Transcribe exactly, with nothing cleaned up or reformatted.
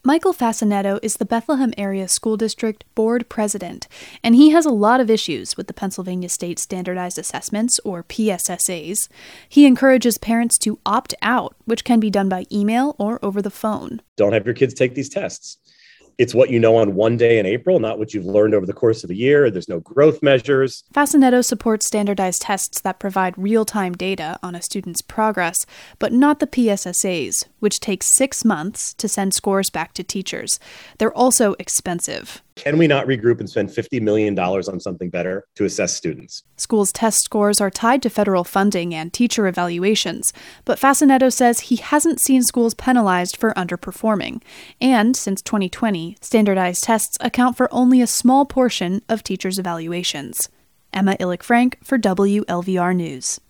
Michael Fascinetto is the Bethlehem Area School District Board President, and he has a lot of issues with the Pennsylvania State Standardized Assessments, or P S S As. He encourages parents to opt out, which can be done by email or over the phone. Don't have your kids take these tests. It's what you know on one day in April, not what you've learned over the course of a year. There's no growth measures. Fascinetto supports standardized tests that provide real-time data on a student's progress, but not the P S S As, which take six months to send scores back to teachers. They're also expensive. Can we not regroup and spend fifty million dollars on something better to assess students? Schools' test scores are tied to federal funding and teacher evaluations, but Fascinetto says he hasn't seen schools penalized for underperforming. And since twenty twenty, standardized tests account for only a small portion of teachers' evaluations. Emma Illick-Frank for W L V R News.